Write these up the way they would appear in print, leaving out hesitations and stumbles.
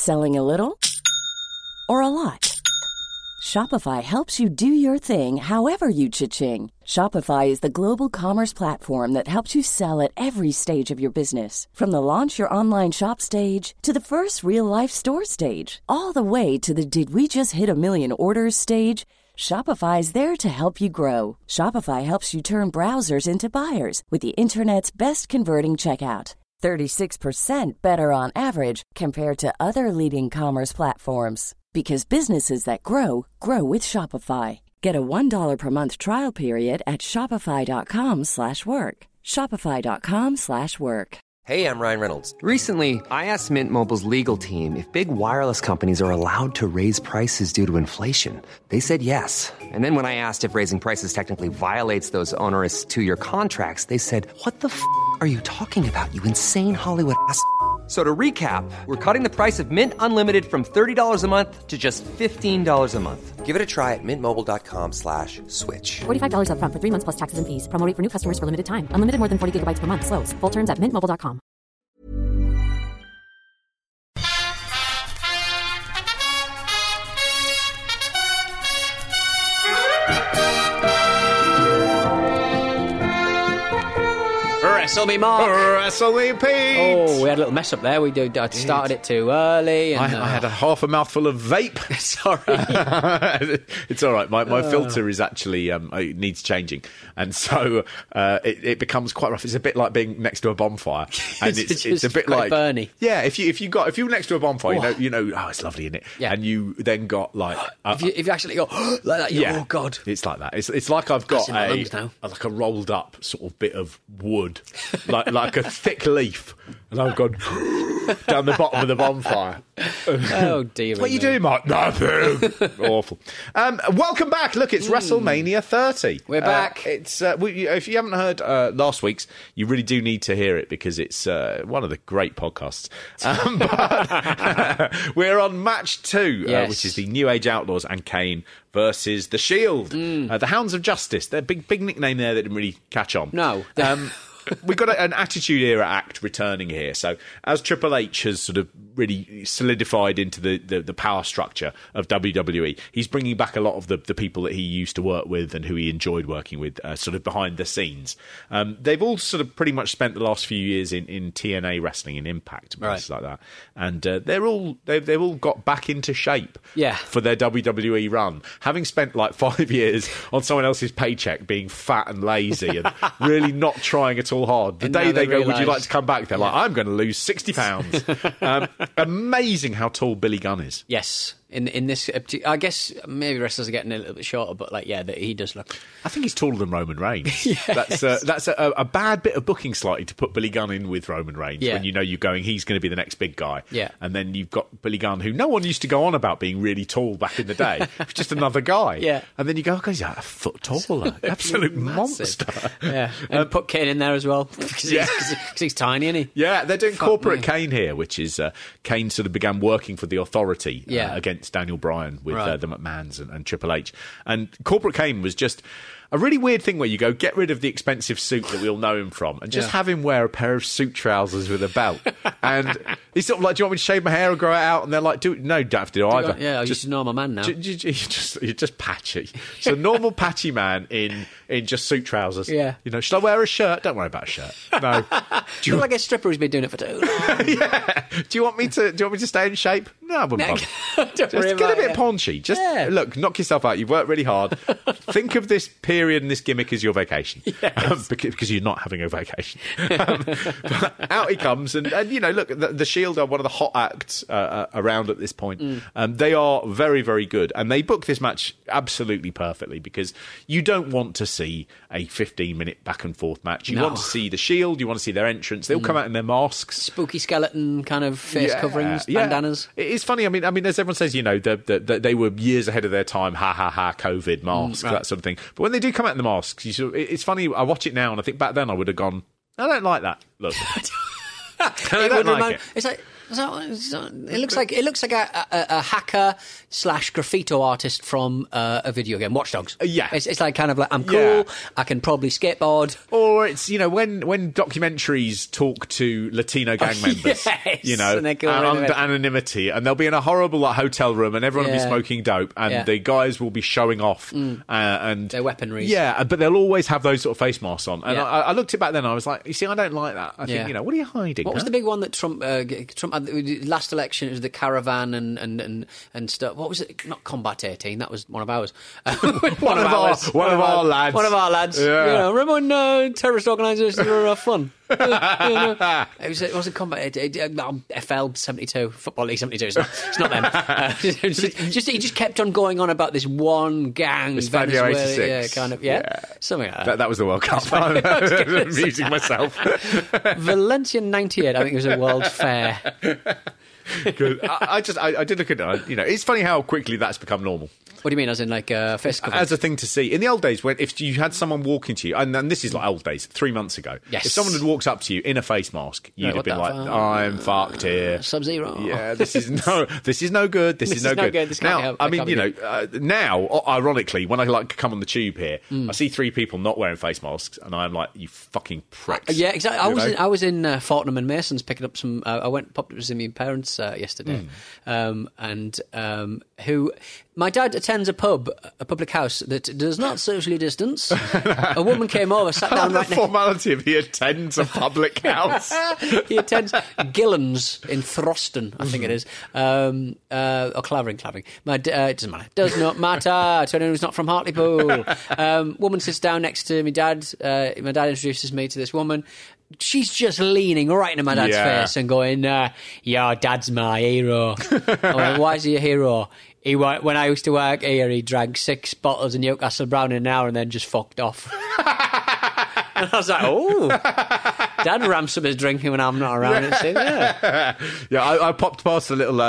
Selling a little or a lot? Shopify helps you do your thing however you cha-ching. Shopify is the global commerce platform that helps you sell at every stage of your business. From the launch your online shop stage to the first real-life store stage, all the way to the did we just hit a million orders stage. Shopify is there to help you grow. Shopify helps you turn browsers into buyers with the internet's best converting checkout. 36% better on average compared to other leading commerce platforms. Because businesses that grow, grow with Shopify. Get a $1 per month trial period at shopify.com/work. Shopify.com/work. Hey, I'm Ryan Reynolds. Recently, I asked Mint Mobile's legal team if big wireless companies are allowed to raise prices due to inflation. They said yes. And then when I asked if raising prices technically violates those onerous two-year contracts, they said, "What the f*** are you talking about, you insane Hollywood ass?" So to recap, we're cutting the price of Mint Unlimited from $30 a month to just $15 a month. Give it a try at mintmobile.com/switch. $45 up front for 3 months plus taxes and fees. Promo rate for new customers for limited time. Unlimited more than 40 gigabytes per month. Slows full terms at mintmobile.com. Wrestle me, Mark. Wrestle me, Pete. Oh, we had a little mess up there. I started it too early. And, I had a half a mouthful of vape. Sorry. It's all right. My filter is actually it needs changing, and so it becomes quite rough. It's a bit like being next to a bonfire, and it's a bit like Bernie. Yeah, if you're next to a bonfire, you know, oh, it's lovely, isn't it? Yeah. And you then got like if you actually go like that, oh god, it's like that. It's like I've got a rolled up sort of bit of wood. like a thick leaf, and I've gone down the bottom of the bonfire. Oh dear! What are you doing, Mark? Nothing. Awful. Welcome back. Look, it's WrestleMania 30. We're back. It's if you haven't heard last week's, you really do need to hear it because it's one of the great podcasts. But we're on match 2, which is the New Age Outlaws and Kane versus the Shield, the Hounds of Justice. Their big nickname there that didn't really catch on. No. We've got an Attitude Era act returning here. So as Triple H has sort of really solidified into the power structure of WWE, he's bringing back a lot of the people that he used to work with and who he enjoyed working with sort of behind the scenes. They've all sort of pretty much spent the last few years in TNA wrestling and Impact and places like that. And they've all got back into shape for their WWE run. Having spent like 5 years on someone else's paycheck being fat and lazy and really not trying at all hard. The day they go, would you like to come back? They're like, I'm going to lose 60 pounds. Amazing how tall Billy Gunn is. Yes. In this, I guess maybe wrestlers are getting a little bit shorter, but he does look. I think he's taller than Roman Reigns. Yes. That's a bad bit of booking slightly to put Billy Gunn in with Roman Reigns when you know you're going, he's going to be the next big guy. Yeah. And then you've got Billy Gunn, who no one used to go on about being really tall back in the day. He was just another guy. Yeah. And then you go, he's a foot taller. Absolute monster. Yeah. And put Kane in there as well because he's tiny, isn't he? Yeah, they're doing corporate Kane here, which is Kane sort of began working for the Authority against Daniel Bryan with the McMahons and Triple H. And Corporate Kane was just a really weird thing where you go, get rid of the expensive suit that we all know him from and just have him wear a pair of suit trousers with a belt. And he's sort of like, do you want me to shave my hair or grow it out? And they're like, no, you don't have to do either. I used to know I'm a man now. You're just patchy. It's a normal patchy man in just suit trousers. Yeah. You know, should I wear a shirt? Don't worry about a shirt. No. Do you like a stripper who's been doing it for too long? Yeah. Do you want me to stay in shape? No, I wouldn't. Just get a bit paunchy. Just look, knock yourself out. You've worked really hard. Think of this period and this gimmick as your vacation. Yes. Because you're not having a vacation. But out he comes, and you know, look, the Shield are one of the hot acts around at this point. They are very, very good, and they book this match absolutely perfectly because you don't want to see a 15-minute back and forth match. You want to see the Shield. You want to see their entrance. They'll come out in their masks, spooky skeleton kind of face coverings, bandanas. It's funny. I mean, as everyone says, you know, they were years ahead of their time. Ha ha ha! COVID masks, that sort of thing. But when they do come out in the masks, it's funny. I watch it now, and I think back then I would have gone, I don't like that look. I don't like it. It's like It looks like a hacker / graffito artist from a video game, Watch Dogs. Yeah. It's like kind of like, I'm cool, Yeah. I can probably skateboard. Or it's, when documentaries talk to Latino gang members, yes, and they go under anonymity, and they'll be in a horrible hotel room, and everyone will be smoking dope, and the guys will be showing off and their weaponry. Yeah, but they'll always have those sort of face masks on. And Yeah. I looked at it back then, I was like, you see, I don't like that. I think, what are you hiding? What was the big one that Trump had, last election? It was the caravan and stuff. What was it? Not Combat 18. That was one of ours. one of our lads. One of our lads. Yeah. Remember when terrorist organisations were fun? It wasn't Combat 18. FL 72, Football League 72. It's not them. He just kept on going on about this one gang. It's Venezuela, 86. something like that. That was the World Cup. I'm amusing myself. Valencia 98, I think it was a World Fair. Good. I did look at it. It's funny how quickly that's become normal. What do you mean, as in like face cover? As a thing to see. In the old days, if you had someone walking to you, and this is like old days, 3 months ago, yes. If someone had walked up to you in a face mask, you'd have been like, I'm fucked here. Sub-Zero. Yeah, this is no good. This is no good. This can't now, help. I mean, now, ironically, when I come on the tube here, I see 3 people not wearing face masks, and I'm like, you fucking pricks. Yeah, exactly. I was in Fortnum and Masons picking up some. I popped up to see my parents yesterday, who. My dad attends a public house that does not socially distance. A woman came over, sat down right next. The formality of he attends a public house. He attends Gillen's in Throston, I think it is, or Clavering. It doesn't matter. Does not matter to anyone who's not from Hartlepool. Woman sits down next to my dad. My dad introduces me to this woman. She's just leaning right into my dad's face and going, "Your dad's my hero." I went, "Why is he a hero?" When I used to work here, he drank 6 bottles of Newcastle Brown in an hour and then just fucked off. And I was like, oh, Dad ramps up his drinking when I'm not around. Yeah, I popped past a little,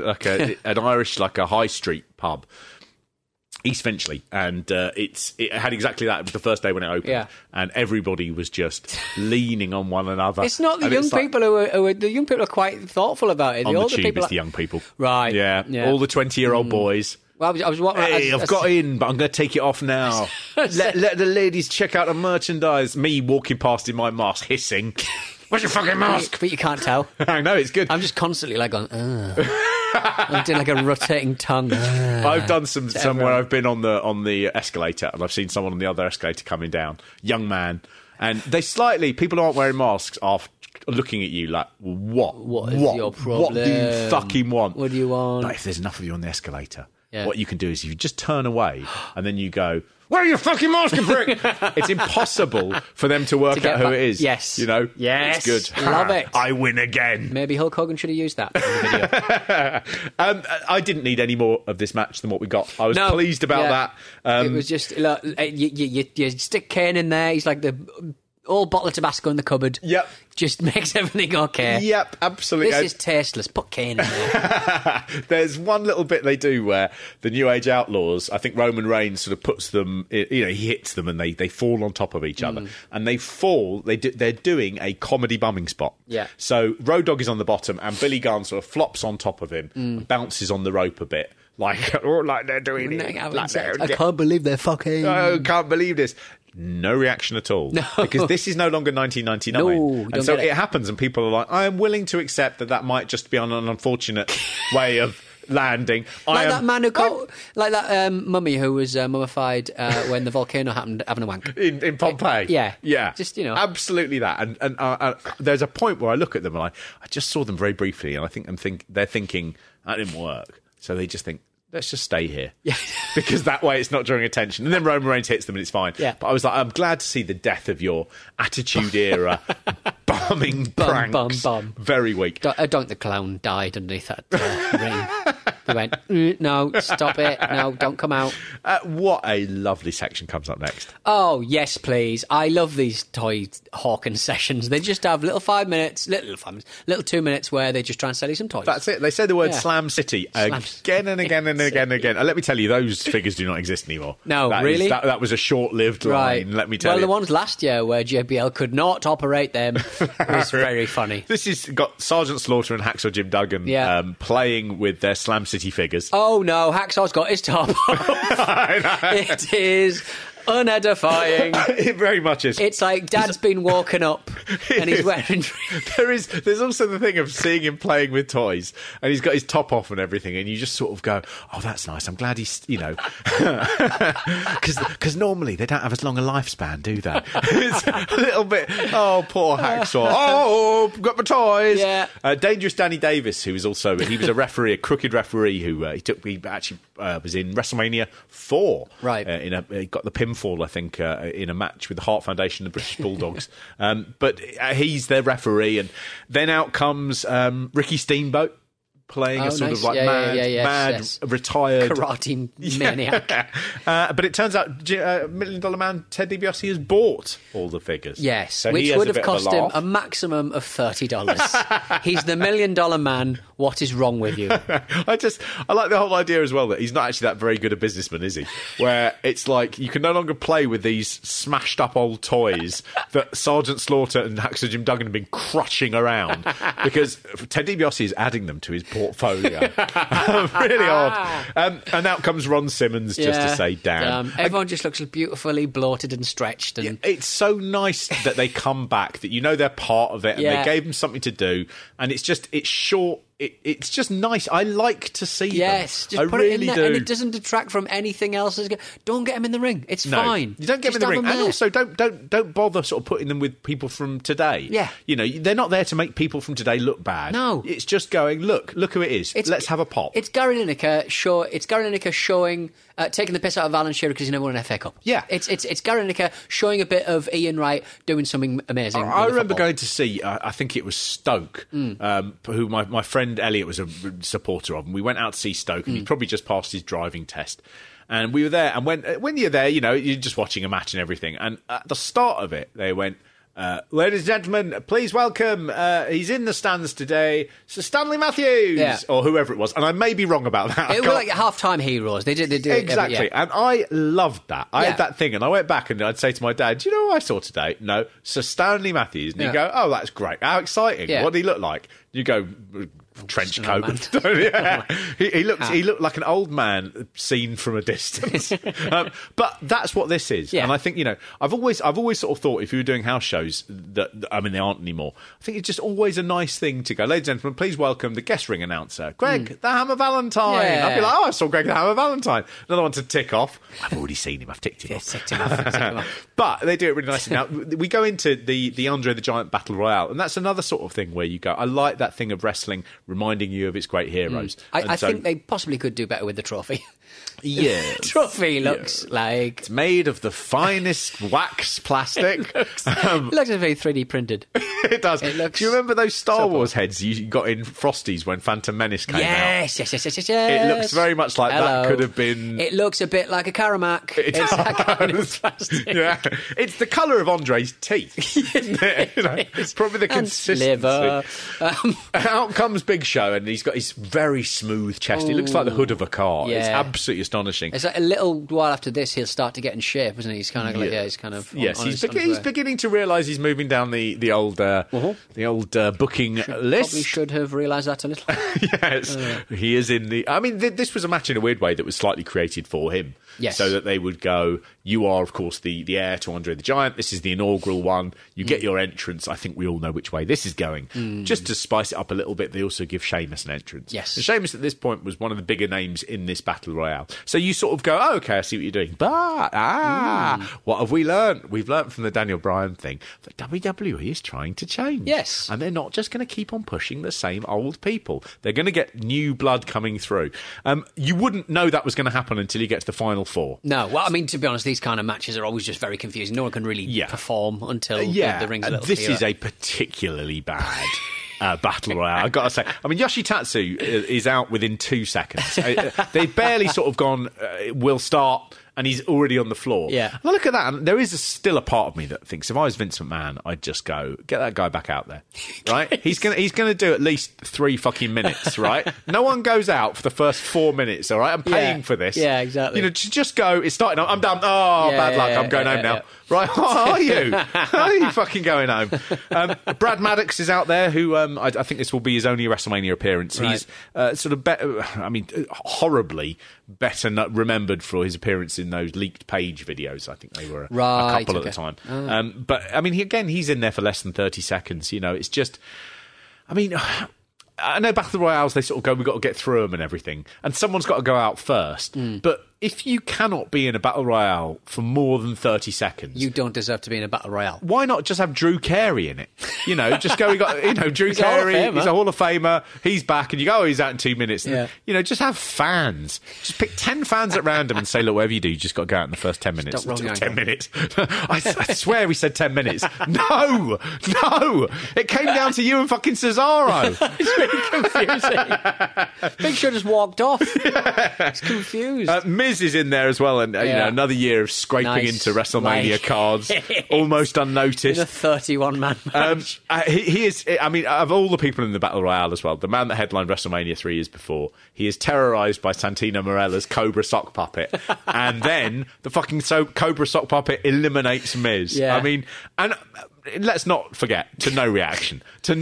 an Irish, a high street pub. East Finchley, and it had exactly that. It was the first day when it opened, and everybody was just leaning on one another. It's not the young people who are the young people are quite thoughtful about it. On the tube, it's the young people, right? Yeah, all the 20-year-old boys. Well, I was I've got in, but I'm going to take it off now. let the ladies check out the merchandise. Me walking past in my mask, hissing. Where's your fucking mask? But you can't tell. I know, it's good. I'm just constantly going, I'm doing like a rotating tongue. I've done some where I've been on the escalator and I've seen someone on the other escalator coming down, young man, and people who aren't wearing masks are looking at you like, what is your problem? What do you fucking want? What do you want? But if there's enough of you on the escalator, what you can do is you just turn away and then you go, wear your fucking mask, you prick! It's impossible for them to work out who it is. Yes. Yes. It's good. Love it. I win again. Maybe Hulk Hogan should have used that in the video. I didn't need any more of this match than what we got. I was pleased about that. It was just, you stick Kane in there, he's like the old bottle of Tabasco in the cupboard. Yep. Just makes everything okay. Yep, absolutely. This is tasteless. Put Kane in there. There's one little bit they do where the New Age Outlaws, I think Roman Reigns sort of puts them, he hits them and they fall on top of each other. And they fall, they're doing a comedy bumming spot. Yeah. So Road Dogg is on the bottom and Billy Gunn sort of flops on top of him and bounces on the rope a bit. Like they're doing it. I can't believe they're fucking. I can't believe this. No reaction at all. No. Because this is no longer 1999. And so it happens and people are like, I am willing to accept that might just be on an unfortunate way of landing. That man who like that mummy who was mummified when the volcano happened having a wank. In Pompeii. Yeah. Just, Absolutely that. And there's a point where I look at them and I just saw them very briefly and I think they're thinking, that didn't work. So they just think, let's just stay here. Yeah. Because that way it's not drawing attention. And then Roman Reigns hits them and it's fine. Yeah. But I was like, I'm glad to see the death of your Attitude Era bumming pranks. Bum. Very weak. Don't the Clown died underneath that ring. They went, no, stop it. No, don't come out. What a lovely section comes up next. Oh, yes, please. I love these toy hawking sessions. They just have little 5 minutes, little 2 minutes where they just try and sell you some toys. That's it. They say the word Yeah. Slam City again and again and again and again. And let me tell you, those figures do not exist anymore. No, really? That was a short-lived line, let me tell you. Well, the ones last year where JBL could not operate them was very funny. This has got Sergeant Slaughter and Hacksaw Jim Duggan playing with their Slam City figures. Oh, no, Hacksaw's got his top off. I know. It is unedifying. It very much is. It's like Dad's been woken up and he's wearing... There's also the thing of seeing him playing with toys, and he's got his top off and everything, and you just sort of go, oh, that's nice. I'm glad he's, because normally they don't have as long a lifespan, do they? It's a little bit, oh, poor Hacksaw. Oh, got my toys. Yeah. Dangerous Danny Davis, he was a referee, a crooked referee who he actually was in WrestleMania 4. Right. He got the pinfall, I think, in a match with the Hart Foundation and the British Bulldogs. But he's their referee, and then out comes Ricky Steamboat playing a sort of like mad retired karate maniac. But it turns out $1 Million Man Ted DiBiase has bought all the figures. Yes, so which would have cost him a laugh. maximum of $30. He's the $1 million man. What is wrong with you? I like the whole idea as well that he's not actually that very good a businessman, is he? Where it's like you can no longer play with these smashed up old toys that Sergeant Slaughter and Hacksaw Jim Duggan have been crushing around because Ted DiBiase is adding them to his portfolio. Really odd. And out comes Ron Simmons just to say damn. Everyone just looks beautifully bloated and stretched. And it's so nice that they come back, that they're part of it, and they gave them something to do, and it's short. It's just nice. I like to see them. Yes, just put really it in there, do. and it doesn't detract from anything else. Don't get him in the ring. It's fine. You don't get them in the ring, and also don't bother sort of putting them with people from today. Yeah, they're not there to make people from today look bad. No, it's just going look who it is. Let's have a pop. It's Gary Lineker showing. Taking the piss out of Alan Shearer because he never won an FA Cup. Yeah, it's Gary Lineker showing a bit of Ian Wright doing something amazing. I remember going to see, I think it was Stoke, who my friend Elliot was a supporter of, and we went out to see Stoke, and he'd probably just passed his driving test. And we were there, and when you're there, you're just watching a match and everything. And at the start of it, they went, ladies and gentlemen, please welcome, he's in the stands today, Sir Stanley Matthews, or whoever it was. And I may be wrong about that. It was like half-time heroes. They do exactly. And I loved that. I had that thing, and I went back and I'd say to my dad, do you know what I saw today? No, Sir Stanley Matthews. And he'd go, oh, that's great. How exciting. What did he look like? You go... trench coat. He looked like an old man seen from a distance. But that's what this is. And I think I've always sort of thought if you were doing house shows that they aren't anymore. I think it's just always a nice thing to go, ladies and gentlemen, please welcome the guest ring announcer, Greg the Hammer Valentine. I'd be like, oh, I saw Greg the Hammer Valentine. Another one to tick off. I've already seen him. I've ticked him off. But they do it really nicely. Now we go into the Andre the Giant Battle Royale, and that's another sort of thing where you go, I like that thing of wrestling reminding you of its great heroes. I think they possibly could do better with the trophy. Yeah. The trophy looks like... It's made of the finest wax plastic. It looks very 3D printed. It does. Do you remember those Star Wars heads you got in Frosties when Phantom Menace came out? Yes. It looks very much like that could have been... It looks a bit like a Karamak. It's that kind of plastic. Yeah. It's the colour of Andre's teeth. It's probably the consistency. Liver. Out comes Big Show, and he's got his very smooth chest. It looks like the hood of a car. Yeah. It's absolutely astonishing. It's like a little while after this, he'll start to get in shape, isn't he? He's kind of like, he's kind of... he's beginning to realise he's moving down the old booking list. Probably should have realised that a little. Yes. He is in the... I mean, this was a match in a weird way that was slightly created for him. Yes. So that they would go, you are, of course, the heir to Andre the Giant. This is the inaugural one. You get your entrance. I think we all know which way this is going. Just to spice it up a little bit, they also give Sheamus an entrance. Yes. And Sheamus at this point was one of the bigger names in this Battle Royale. So you sort of go, oh, okay, I see what you're doing. But, what have we learned? We've learned from the Daniel Bryan thing that WWE is trying to change. Yes. And they're not just going to keep on pushing the same old people. They're going to get new blood coming through. You wouldn't know that was going to happen until you get to the final four. No, well, I mean, to be honest, these kind of matches are always just very confusing. No one can really perform until the ring's a little This clearer. is a particularly bad battle royale. I've got to say, I mean, Yoshitatsu is out within 2 seconds. They've barely sort of gone, we'll start, and he's already on the floor. Yeah. And I look at that, and there is still a part of me that thinks if I was Vince McMahon, I'd just go, get that guy back out there, right? He's gonna do at least 3 fucking minutes, right? No one goes out for the first 4 minutes, all right? I'm paying for this. Yeah, exactly. You know, just go, it's starting, I'm done. Oh, bad luck, I'm going home now. Right, how are you? How are you fucking going home? Brad Maddox is out there, who I think this will be his only WrestleMania appearance. Right. He's sort of horribly better remembered for his appearance in those leaked page videos. I think they were a couple at the time. But I mean, he's in there for less than 30 seconds. You know, it's just, I mean, I know Battle Royales, they sort of go, we've got to get through them and everything, and someone's got to go out first. But if you cannot be in a Battle Royale for more than 30 seconds... You don't deserve to be in a Battle Royale. Why not just have Drew Carey in it? You know, just go, Drew Carey, he's a Hall of Famer, he's back, and you go, he's out in 2 minutes. And, just have fans. Just pick 10 fans at random and say, look, whatever you do, you just got to go out in the first 10 minutes. Stop rolling 10 minutes. I swear we said 10 minutes. No! It came down to you and fucking Cesaro. It's really confusing. Big Show just walked off. It's confused. Miz is in there as well, and another year of scraping into WrestleMania cards, almost unnoticed. In a 31-man match. He is, I mean, of all the people in the Battle Royale as well, the man that headlined WrestleMania 3 years before, he is terrorised by Santino Marella's Cobra Sock Puppet, and then the fucking Cobra Sock Puppet eliminates Miz. Yeah. I mean, and let's not forget, to no reaction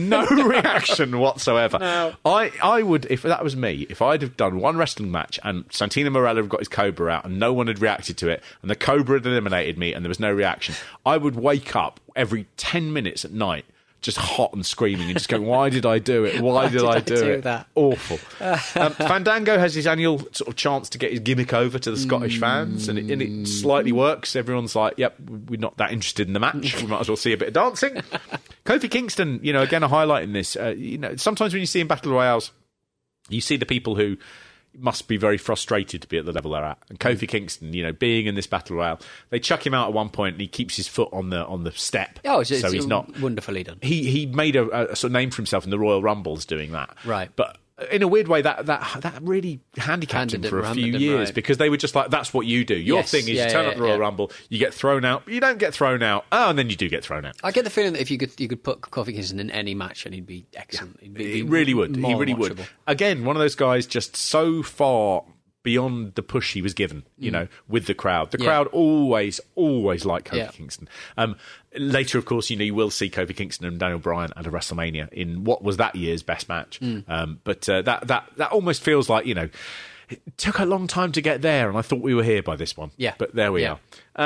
whatsoever. No. I would, if that was me, if I'd have done one wrestling match and Santino Marella had got his Cobra out and no one had reacted to it and the Cobra had eliminated me and there was no reaction, I would wake up every 10 minutes at night just hot and screaming and just going, why did I do it? Why did I do it? That? Awful. Fandango has his annual sort of chance to get his gimmick over to the Scottish fans, and it slightly works. Everyone's like, yep, we're not that interested in the match. We might as well see a bit of dancing. Kofi Kingston, again, a highlight in this. Sometimes when you see in Battle Royales, you see the people who must be very frustrated to be at the level they're at. And Kofi Kingston, being in this Battle Royale, they chuck him out at one point and he keeps his foot on the step. Oh, so he's not wonderfully done. He made a sort of name for himself in the Royal Rumbles doing that. Right. But in a weird way, that really handicapped him for a few years, because they were just like, that's what you do. Your thing is you turn up the Royal Rumble, you get thrown out, you don't get thrown out, and then you do get thrown out. I get the feeling that if you could put Kofi Kingston in any match and he'd be excellent. He really would. He really would. Again, one of those guys just so far beyond the push he was given, with the crowd. The crowd always liked Kofi Kingston. Later, of course, you will see Kofi Kingston and Daniel Bryan at a WrestleMania in what was that year's best match. But that almost feels like, it took a long time to get there, and I thought we were here by this one. Yeah. But there we are.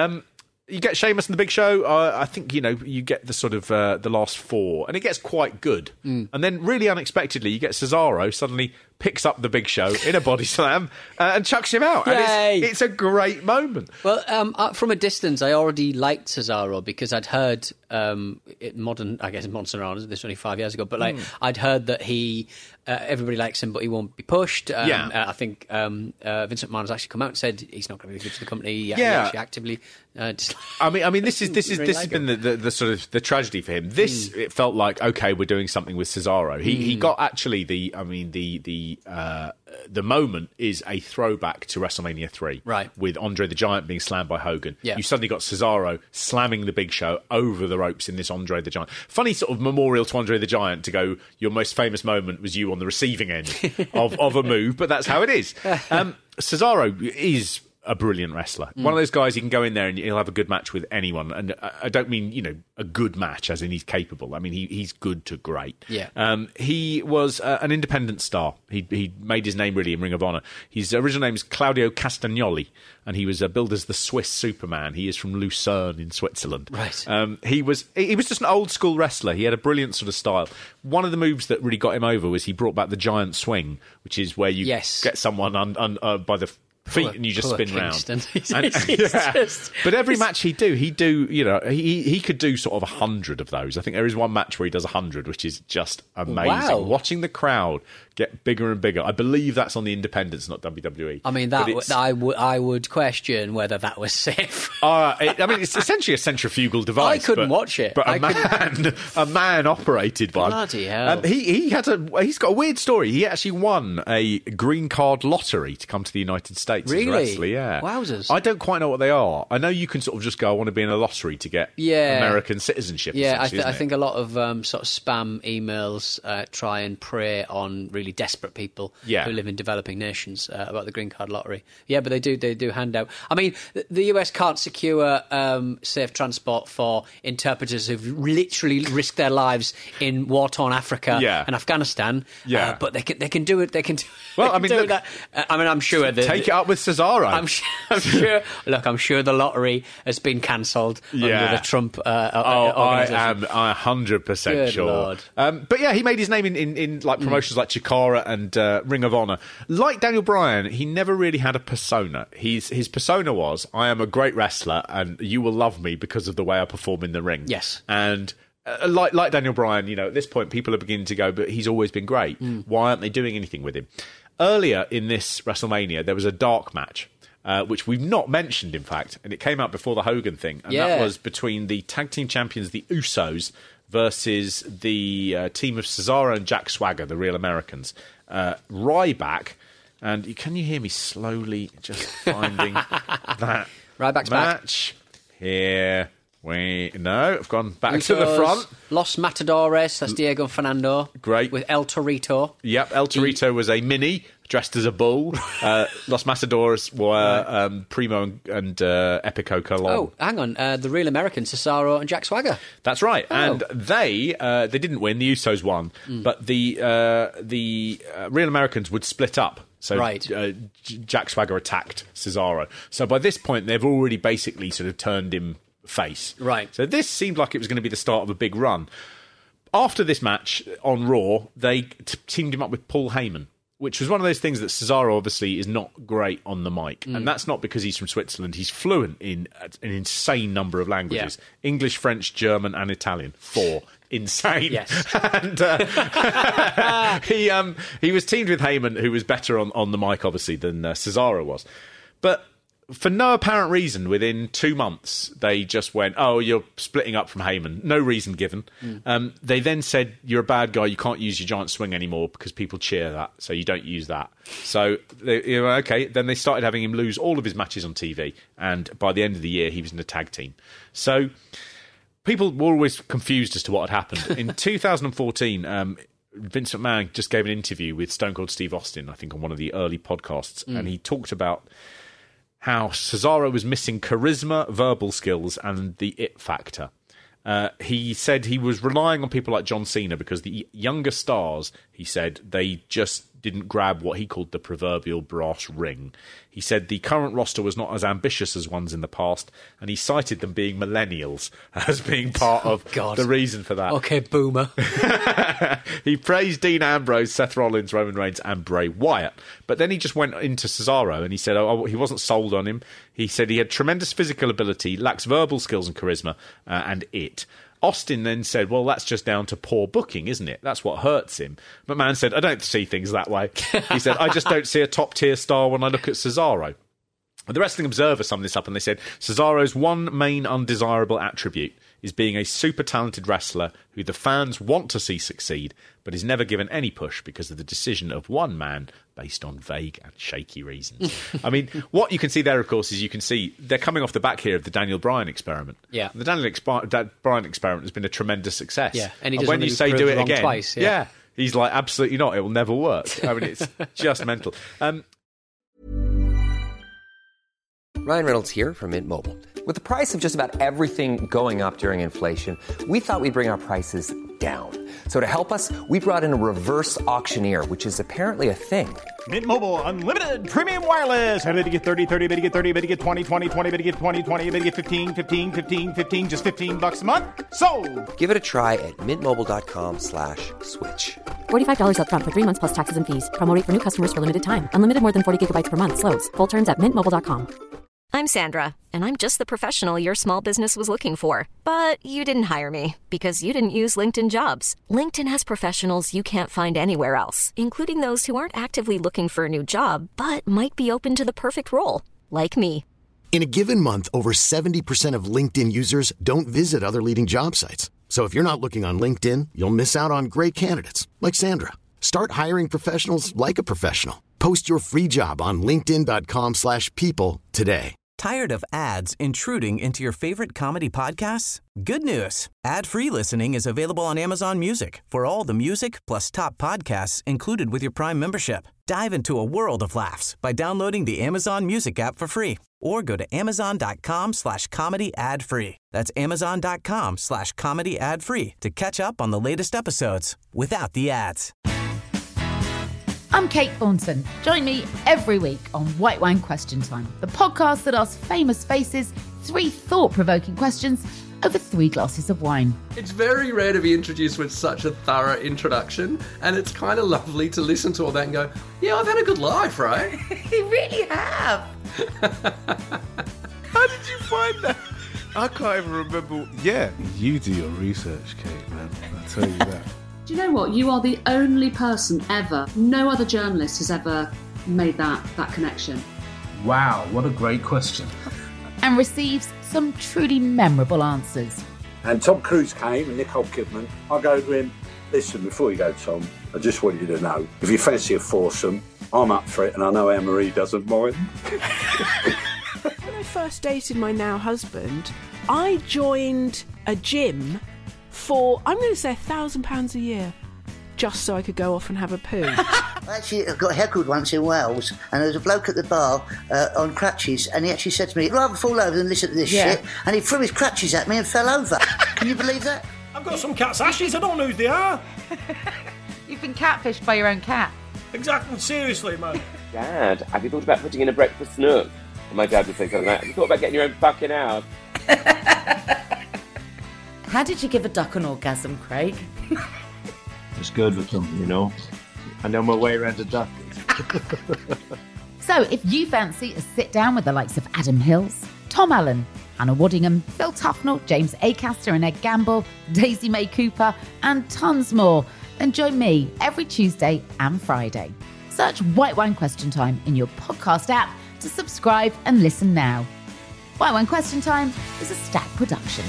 You get Sheamus and the Big Show. I think, you get the sort of the last 4, and it gets quite good. And then really unexpectedly, you get Cesaro suddenly picks up the Big Show in a body slam and chucks him out. Yay. And it's a great moment. Well, from a distance, I already liked Cesaro because I'd heard modern surroundings, this was only 5 years ago, but I'd heard that he everybody likes him, but he won't be pushed. I think Vince McMahon has actually come out and said he's not going to be good to the company. He actually actively. I mean, this has been the sort of the tragedy for him. It felt like, okay, we're doing something with Cesaro. He got actually the moment is a throwback to WrestleMania 3, right? With Andre the Giant being slammed by Hogan. Yeah. You suddenly got Cesaro slamming the Big Show over the ropes in this Andre the Giant. Funny sort of memorial to Andre the Giant to go, your most famous moment was you on the receiving end of a move, but that's how it is. Cesaro is a brilliant wrestler. One of those guys, he can go in there and he'll have a good match with anyone. And I don't mean, a good match as in he's capable. I mean, he's good to great. Yeah. He was an independent star. He made his name really in Ring of Honor. His original name is Claudio Castagnoli, and he was billed as the Swiss Superman. He is from Lucerne in Switzerland. Right. He was just an old school wrestler. He had a brilliant sort of style. One of the moves that really got him over was he brought back the giant swing, which is where you get someone by the feet, and you just spin round. Just... But every match he could do sort of 100 of those. I think there is one match where he does 100, which is just amazing. Wow. Watching the crowd get bigger and bigger. I believe that's on the Independents, not WWE. I mean, I would question whether that was safe. It's essentially a centrifugal device. I couldn't watch it. But a man operated one. Bloody hell. He's got a weird story. He actually won a green card lottery to come to the United States. Really? As a wrestler, yeah. Wowzers. I don't quite know what they are. I know you can sort of just go, I want to be in a lottery to get American citizenship. Yeah, I think a lot of sort of spam emails try and prey on really desperate people who live in developing nations about the green card lottery. Yeah, but they do hand out. I mean, the US can't secure safe transport for interpreters who've literally risked their lives in war-torn Africa and Afghanistan. Yeah, but they can do it. They can. Well, I mean, look, that. I'm sure take it up with Cesaro. I'm sure. Look, I'm sure the lottery has been cancelled under the Trump. I am 100% sure. Lord. But yeah, he made his name in like promotions like Chikara and Ring of Honor. Like Daniel Bryan, he never really had a persona. His persona was, I am a great wrestler, and you will love me because of the way I perform in the ring. Yes, and. Like Daniel Bryan, at this point, people are beginning to go, but he's always been great. Why aren't they doing anything with him? Earlier in this WrestleMania, there was a dark match, which we've not mentioned, in fact, and it came out before the Hogan thing, and that was between the tag team champions, the Usos, versus the team of Cesaro and Jack Swagger, the Real Americans. Ryback, and can you hear me slowly just finding that Ryback's match? Back. Here... I've gone back Usos, to the front. Los Matadores, that's Diego and Fernando. Great. With El Torito. Yep, El Torito was a mini dressed as a bull. Los Matadores were Primo and Epico Colon. Oh, hang on. The Real Americans, Cesaro and Jack Swagger. That's right. Oh. And they didn't win. The Usos won. But the Real Americans would split up. So Jack Swagger attacked Cesaro. So by this point, they've already basically sort of turned him face. Right. So this seemed like it was going to be the start of a big run. After this match on Raw, they teamed him up with Paul Heyman, which was one of those things that Cesaro obviously is not great on the mic. And that's not because he's from Switzerland. He's fluent in an insane number of languages. Yeah. English, French, German and Italian. 4. Insane. Yes. And he was teamed with Heyman, who was better on the mic, obviously, than Cesaro was. But for no apparent reason, within 2 months, they just went, oh, you're splitting up from Heyman. No reason given. They then said, you're a bad guy, you can't use your giant swing anymore because people cheer that, so you don't use that. So, then they started having him lose all of his matches on TV, and by the end of the year, he was in a tag team. So, people were always confused as to what had happened. In 2014... Vince McMahon just gave an interview with Stone Cold Steve Austin, I think, on one of the early podcasts, and he talked about how Cesaro was missing charisma, verbal skills, and the it factor. He said he was relying on people like John Cena because the younger stars, he said, they just didn't grab what he called the proverbial brass ring. He said the current roster was not as ambitious as ones in the past, and he cited them being millennials as being part of the reason for that. Okay, boomer. He praised Dean Ambrose, Seth Rollins, Roman Reigns, and Bray Wyatt. But then he just went into Cesaro and he said he wasn't sold on him. He said he had tremendous physical ability, lacks verbal skills and charisma, and it. Austin then said, well, that's just down to poor booking, isn't it? That's what hurts him. McMahon said, I don't see things that way. He said, I just don't see a top-tier star when I look at Cesaro. The Wrestling Observer summed this up and they said, Cesaro's one main undesirable attribute is being a super talented wrestler who the fans want to see succeed, but is never given any push because of the decision of one man based on vague and shaky reasons. I mean, what you can see there, of course, is you can see they're coming off the back here of the Daniel Bryan experiment. Yeah. The Daniel Bryan experiment has been a tremendous success. Yeah. And when you say do it again, twice, he's like, absolutely not. It will never work. I mean, it's just mental. Ryan Reynolds here from Mint Mobile. With the price of just about everything going up during inflation, we thought we'd bring our prices down. So to help us, we brought in a reverse auctioneer, which is apparently a thing. Mint Mobile Unlimited Premium Wireless. How to get 30, 30, bit to get 30, bit to get 20, 20, 20, bit to get 20, 20, bit to get 15, 15, 15, 15, just $15 a month? Sold! Give it a try at mintmobile.com/switch. $45 up front for 3 months plus taxes and fees. Promo rate for new customers for limited time. Unlimited more than 40 gigabytes per month. Slows full terms at mintmobile.com. I'm Sandra, and I'm just the professional your small business was looking for. But you didn't hire me because you didn't use LinkedIn Jobs. LinkedIn has professionals you can't find anywhere else, including those who aren't actively looking for a new job, but might be open to the perfect role, like me. In a given month, over 70% of LinkedIn users don't visit other leading job sites. So if you're not looking on LinkedIn, you'll miss out on great candidates like Sandra. Start hiring professionals like a professional. Post your free job on linkedin.com/people today. Tired of ads intruding into your favorite comedy podcasts? Good news. Ad-free listening is available on Amazon Music for all the music plus top podcasts included with your Prime membership. Dive into a world of laughs by downloading the Amazon Music app for free or go to amazon.com/comedy ad-free. That's amazon.com/comedy ad-free to catch up on the latest episodes without the ads. I'm Kate Thornton. Join me every week on White Wine Question Time, the podcast that asks famous faces 3 thought-provoking questions over 3 glasses of wine. It's very rare to be introduced with such a thorough introduction, and it's kind of lovely to listen to all that and go, yeah, I've had a good life, right? You really have. How did you find that? I can't even remember. Yeah, you do your research, Kate, man. I'll tell you that. Do you know what? You are the only person ever, no other journalist has ever made that connection. Wow, what a great question. And receives some truly memorable answers. And Tom Cruise came and Nicole Kidman. I go to him, listen, before you go, Tom, I just want you to know, if you fancy a foursome, I'm up for it, and I know Anne-Marie doesn't mind. When I first dated my now husband, I joined a gym for, I'm going to say, £1,000 a year, just so I could go off and have a poo. Actually, I got heckled once in Wales, and there was a bloke at the bar on crutches, and he actually said to me, "I'd rather fall over than listen to this shit," and he threw his crutches at me and fell over. Can you believe that? I've got some cat's ashes, I don't know who they are. You've been catfished by your own cat. Exactly, seriously, man. Dad, have you thought about putting in a breakfast nook? And my dad would say something like, have you thought about getting your own fucking house? How did you give a duck an orgasm, Craig? It's good with them, you know. I know my way around a duck. So if you fancy a sit down with the likes of Adam Hills, Tom Allen, Hannah Waddingham, Phil Tufnell, James Acaster and Ed Gamble, Daisy May Cooper, and tons more, then join me every Tuesday and Friday. Search White Wine Question Time in your podcast app to subscribe and listen now. White Wine Question Time is a Stack production.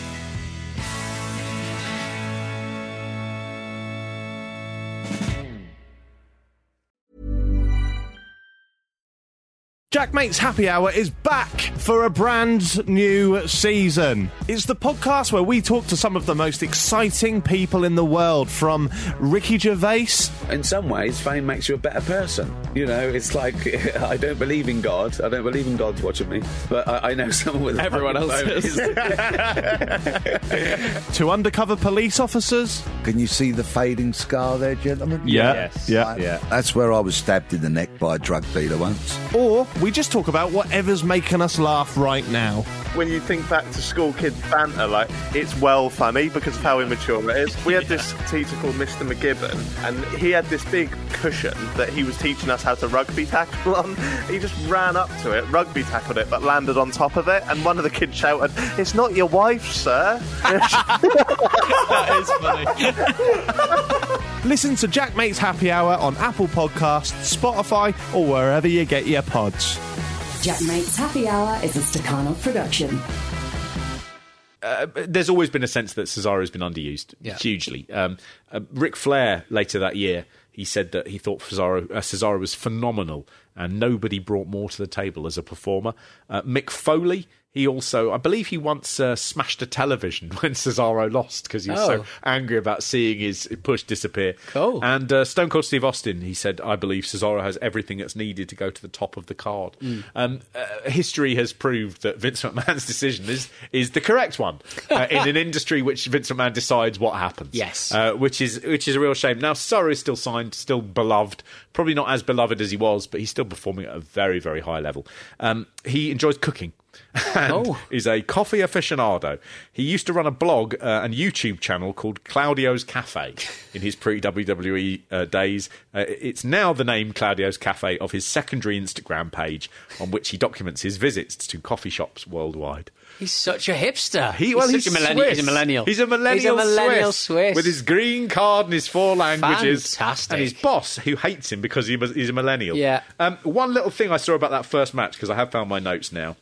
Jack Mate's Happy Hour is back for a brand new season. It's the podcast where we talk to some of the most exciting people in the world, from Ricky Gervais. In some ways, fame makes you a better person. You know, it's like, I don't believe in God. I don't believe in God's watching me. But I know someone with... Everyone else is. To undercover police officers. Can you see the fading scar there, gentlemen? Yeah. Yes. Yeah. That's where I was stabbed in the neck by a drug dealer once. Or we just talk about whatever's making us laugh right now. When you think back to school kids banter, like, it's well funny because of how immature it is. We had this teacher called Mr. McGibbon, and he had this big cushion that he was teaching us how to rugby tackle on. He just ran up to it, rugby tackled it, but landed on top of it, and one of the kids shouted, "It's not your wife, sir." That is funny. Listen to Jack Mate's Happy Hour on Apple Podcasts, Spotify, or wherever you get your pods. Jack Mate's Happy Hour is a Stakhanov production. There's always been a sense that Cesaro has been underused hugely. Ric Flair, later that year, he said that he thought Cesaro was phenomenal and nobody brought more to the table as a performer. Mick Foley, He also, I believe he once smashed a television when Cesaro lost because he was so angry about seeing his push disappear. Cool. And Stone Cold Steve Austin, he said, I believe Cesaro has everything that's needed to go to the top of the card. History has proved that Vince McMahon's decision is the correct one in an industry which Vince McMahon decides what happens. Yes. Which is a real shame. Now, Cesaro is still signed, still beloved, probably not as beloved as he was, but he's still performing at a very, very high level. He enjoys cooking. And is a coffee aficionado. He used to run a blog and YouTube channel called Claudio's Cafe in his pre-WWE days. It's now the name Claudio's Cafe of his secondary Instagram page, on which he documents his visits to coffee shops worldwide. He's such a hipster. He's such a millennial. He's a millennial. He's a millennial Swiss. With his green card and his 4 languages. Fantastic. And his boss, who hates him because he's a millennial. Yeah. One little thing I saw about that first match, because I have found my notes now.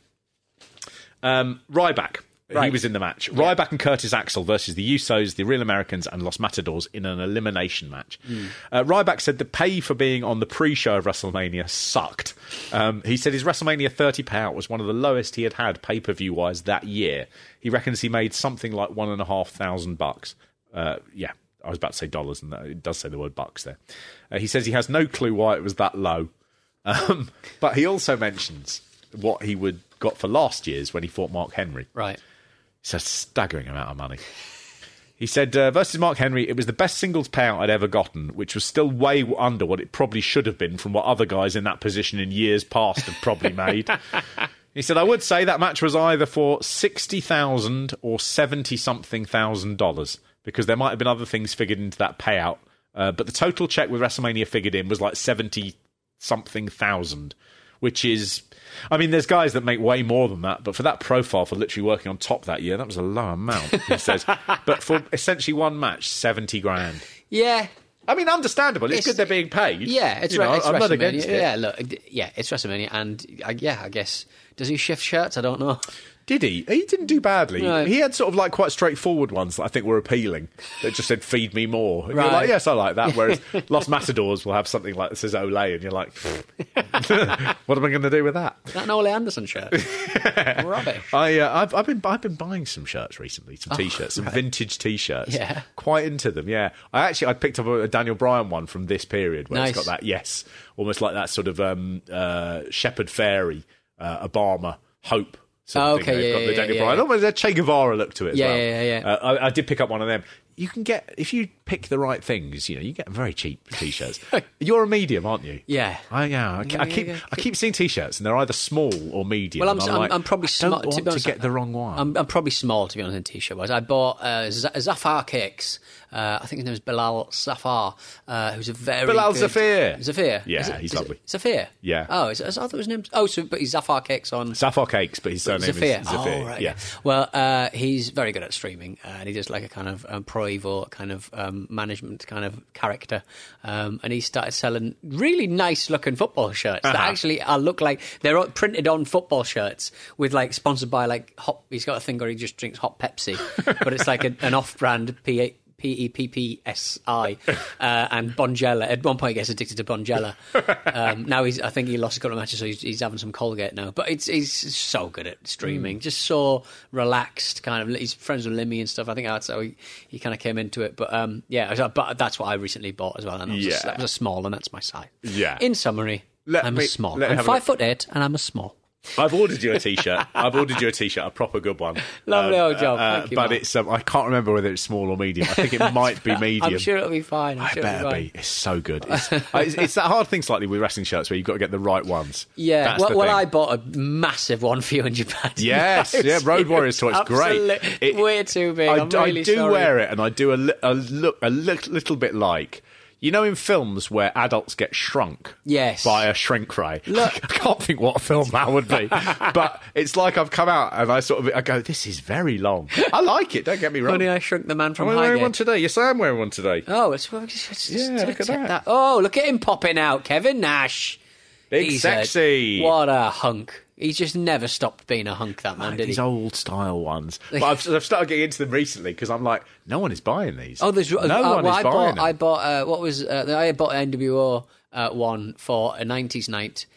Ryback. Right. He was in the match. Yeah. Ryback and Curtis Axel versus the Usos, the Real Americans, and Los Matadors in an elimination match. Ryback said the pay for being on the pre-show of WrestleMania sucked. He said his WrestleMania 30 payout was one of the lowest he had pay-per-view wise that year. He reckons he made something like $1,500. Yeah, I was about to say dollars, and it does say the word bucks there. He says he has no clue why it was that low. But he also mentions what he got for last year's when he fought Mark Henry. Right. It's a staggering amount of money. He said, versus Mark Henry, it was the best singles payout I'd ever gotten, which was still way under what it probably should have been from what other guys in that position in years past have probably made. He said, I would say that match was either for $60,000 or $70-something thousand, because there might have been other things figured into that payout. But the total check with WrestleMania figured in was like $70-something thousand, which is... I mean, there's guys that make way more than that, but for that profile, for literally working on top that year, that was a low amount, he says. But for essentially one match, $70,000. Yeah. I mean, understandable. It's good they're being paid. Yeah, it's I'm not against it. Yeah, look, it's WrestleMania, and I guess, does he shift shirts? I don't know. Did he? He didn't do badly. No. He had sort of like quite straightforward ones that I think were appealing. That just said, feed me more. And right. You're like, yes, I like that. Whereas Los Matadors will have something like that says Olay, and you're like, what am I going to do with that? Is that an Ole Anderson shirt? Rubbish. I've been buying some shirts recently, some T-shirts, some vintage T-shirts. Yeah. Quite into them, yeah. I picked up a Daniel Bryan one from this period where it's got that, yes, almost like that sort of Shepherd Fairy, Obama, Hope. Okay, got the Daniel Bryan. Almost a Che Guevara look to it as well. Yeah. I did pick up one of them. You can get, if you pick the right things, you get very cheap T-shirts. You're a medium, aren't you? Yeah. I keep seeing T-shirts, and they're either small or medium. Well, I'm probably small. I don't want to get the wrong one. I'm probably small, to be honest, in T-shirt wise. I bought Zafar Cakes. I think his name is Bilal Zafar, who's a very Bilal good... Zafir. Yeah, he's lovely. Zafir? Yeah. Oh, I thought his name... Oh, but he's Zafar Cakes on... Zafar Cakes, but his surname Zafir. is Zafir. Oh, right, yeah. Well, he's very good at streaming, and he does like a kind of Pro Evo kind of management kind of character, and he started selling really nice-looking football shirts that actually look like they're printed on football shirts with like sponsored by like hot... He's got a thing where he just drinks hot Pepsi, but it's like an off-brand PEPPSI and Bonjela. At one point he gets addicted to Bonjela. Now I think he lost a couple of matches, so he's having some Colgate now. But he's so good at streaming, just so relaxed, kind of. He's friends with Limmy and stuff. I think that's how he kind of came into it. But but that's what I recently bought as well, and that was a small, and that's my size. Yeah. In summary, I'm a small. I'm 5'8", and I'm a small. I've ordered you a T-shirt. A proper good one. Lovely old job. Thank you, but Mark. it's I can't remember whether it's small or medium. I think it might be medium. I'm sure it'll be fine. I better be. It's so good. It's that hard thing slightly with wrestling shirts where you've got to get the right ones. Yeah. Well, I bought a massive one for you in Japan. Yes. Yeah. Road Warriors toy. It's great. Way too big. I'm really sorry. I do wear it, and I do a little bit like. You know, in films where adults get shrunk by a shrink ray, I can't think what film that would be, but it's like I've come out and I go, this is very long. I like it, don't get me wrong. Honey, I Shrunk the Man from I'm Highgate. wearing one today. Yes, I am wearing one today. Oh, look at that. Oh, look at him popping out, Kevin Nash. He's sexy. What a hunk. He's just never stopped being a hunk, that man, did he? These old style ones. But I've started getting into them recently because I'm like, no one is buying these. Oh, there's no one is buying them. I bought what was I bought an NWO one for a 90s night.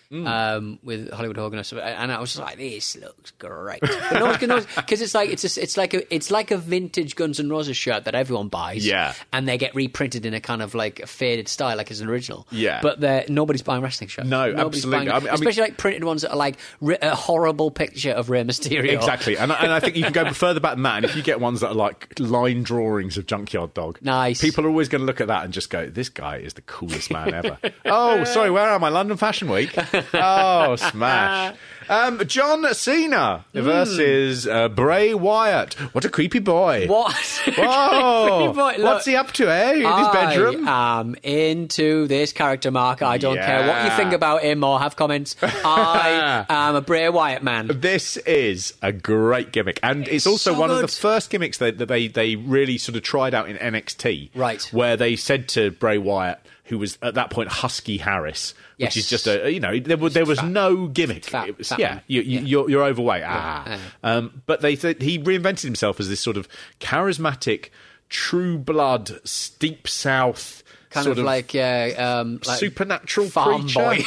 with Hollywood Hogan, and I was just like, this looks great. But no one's gonna, because it's like a vintage Guns N' Roses shirt that everyone buys, and they get reprinted in a kind of like a faded style, like it's an original. Yeah, but nobody's buying wrestling shirts. No, nobody's absolutely. Buying, especially like printed ones that are like a horrible picture of Rey Mysterio. Exactly, and I think you can go further back than that. And if you get ones that are like line drawings of Junkyard Dog, nice. People are always going to look at that and just go, "This guy is the coolest man ever." Oh, sorry, where am I? London Fashion Week. Oh, smash. John Cena versus Bray Wyatt. What a creepy boy. What? Whoa. Creepy boy. Look, what's he up to, in his bedroom? I am into this character, Mark. I don't care what you think about him or have comments. I am a Bray Wyatt man. This is a great gimmick. And it's also so one good. of the first gimmicks that they really sort of tried out in NXT. Right. Where they said to Bray Wyatt, who was at that point Husky Harris, which is just there was no gimmick. It was, you're overweight. But they said he reinvented himself as this sort of charismatic, true blood, deep south kind of like supernatural farm creature. boy.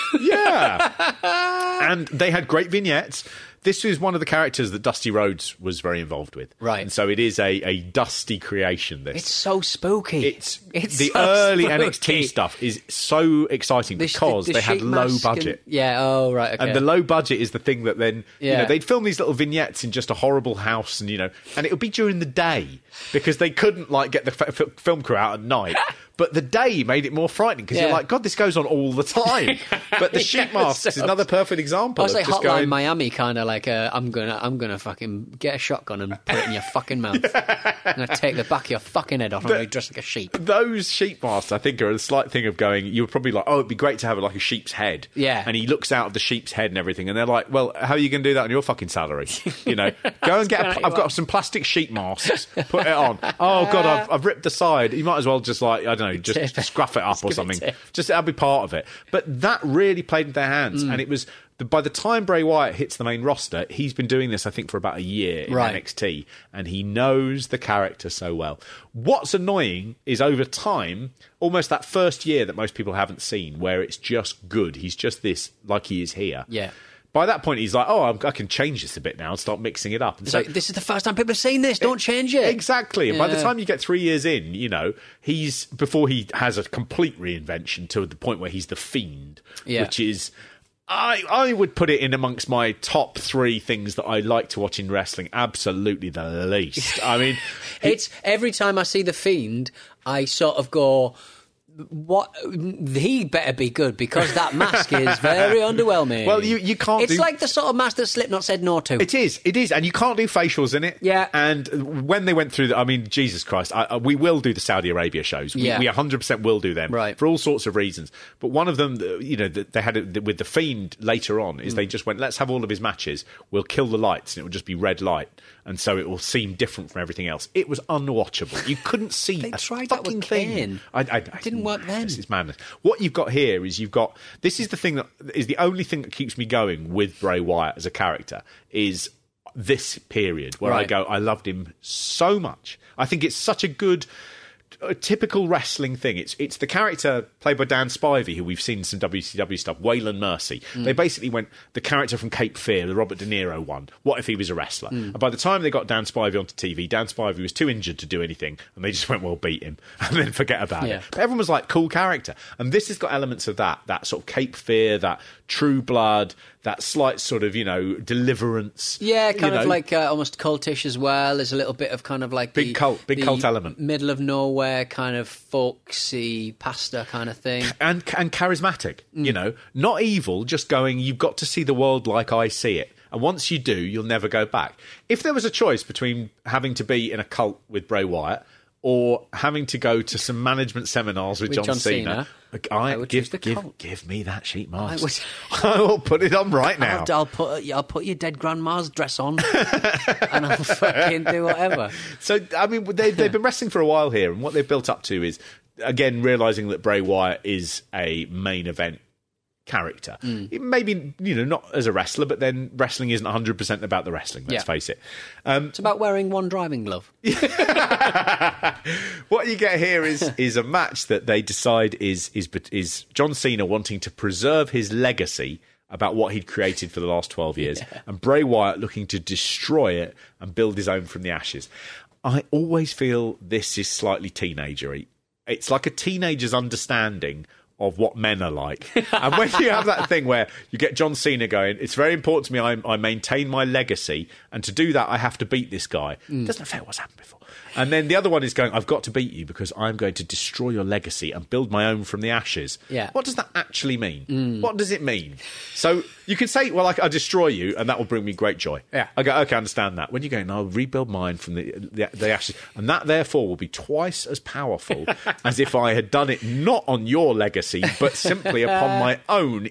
Yeah. And they had great vignettes. This is one of the characters that Dusty Rhodes was very involved with. Right. And so it is a Dusty creation, this. It's so spooky. It's the so early spooky. NXT stuff is so exciting because they had low budget. Right, okay. And the low budget is the thing that then, they'd film these little vignettes in just a horrible house and it would be during the day because they couldn't get the film crew out at night. But the day made it more frightening because you're like, God, this goes on all the time. But the sheet masks is another perfect example. I was like just Hotline Miami, kind of like I'm gonna fucking get a shotgun and put it in your fucking mouth. I'm gonna take the back of your fucking head off and make you dressed like a sheep. Those sheet masks, I think, are a slight thing of going. You were probably like, it'd be great to have like a sheep's head. Yeah. And he looks out of the sheep's head and everything, and they're like, well, how are you going to do that on your fucking salary? Go and get. I've got some plastic sheet masks. Put it on. Oh God, I've ripped the side. You might as well just I don't know, just scruff it up or something. Just that'll be part of it. But that really played into their hands, and it was. By the time Bray Wyatt hits the main roster, he's been doing this, I think, for about a year in NXT, and he knows the character so well. What's annoying is over time, almost that first year that most people haven't seen, where it's just good. He's just this, like he is here. Yeah. By that point, he's like, I can change this a bit now and start mixing it up. And so this is the first time people have seen this. Don't change it. Exactly. And by the time you get 3 years in, before he has a complete reinvention to the point where he's the Fiend, which is... I would put it in amongst my top 3 things that I like to watch in wrestling. Absolutely the least. I mean... it's every time I see The Fiend, I sort of go... What he better be good because that mask is very underwhelming. Well, you can't. It's like the sort of mask that Slipknot said no to. It is, and you can't do facials in it. Yeah. And when they went through, Jesus Christ, we will do the Saudi Arabia shows. We 100% will do them, right? For all sorts of reasons. But one of them, they had it with the Fiend later on, is they just went, let's have all of his matches. We'll kill the lights, and it will just be red light, and so it will seem different from everything else. It was unwatchable. You couldn't see they a tried fucking that with thing. Kane. It didn't work then. This is madness. What you've got here is this is the thing that is the only thing that keeps me going with Bray Wyatt as a character is this period where I go, I loved him so much. I think it's such a good typical wrestling thing. It's the character played by Dan Spivey, who we've seen in some WCW stuff, Waylon Mercy. They basically went the character from Cape Fear, the Robert De Niro one. What if he was a wrestler? And by the time they got Dan Spivey onto TV, Dan Spivey was too injured to do anything, and they just went, well, beat him, and then forget about it. But everyone was like, cool character. And this has got elements of that sort of Cape Fear, that True Blood, that slight sort of, deliverance. Yeah, kind of like almost cultish as well. There's a little bit of kind of like big cult element. Middle of nowhere kind of folksy pasta kind of thing. And charismatic, not evil, just going, you've got to see the world like I see it. And once you do, you'll never go back. If there was a choice between having to be in a cult with Bray Wyatt or having to go to some management seminars with John Cena, give me that sheet mask. I will put it on right now. I'll put your dead grandma's dress on, and I'll fucking do whatever. So I mean, they've been wrestling for a while here, and what they've built up to is again realizing that Bray Wyatt is a main event character. Maybe, not as a wrestler, but then wrestling isn't 100% about the wrestling, let's face it. It's about wearing one driving glove. What you get here is a match that they decide is John Cena wanting to preserve his legacy about what he'd created for the last 12 years, and Bray Wyatt looking to destroy it and build his own from the ashes. I always feel this is slightly teenagery. It's like a teenager's understanding of what men are like. And when you have that thing where you get John Cena going, it's very important to me I maintain my legacy, and to do that I have to beat this guy. It doesn't affect what's happened before. And then the other one is going, I've got to beat you because I'm going to destroy your legacy and build my own from the ashes. Yeah. What does that actually mean? What does it mean? So you can say, well, I destroy you and that will bring me great joy. Yeah. I go, okay, I understand that. When you go, no, I'll rebuild mine from the ashes, and that therefore will be twice as powerful as if I had done it not on your legacy, but simply upon my own.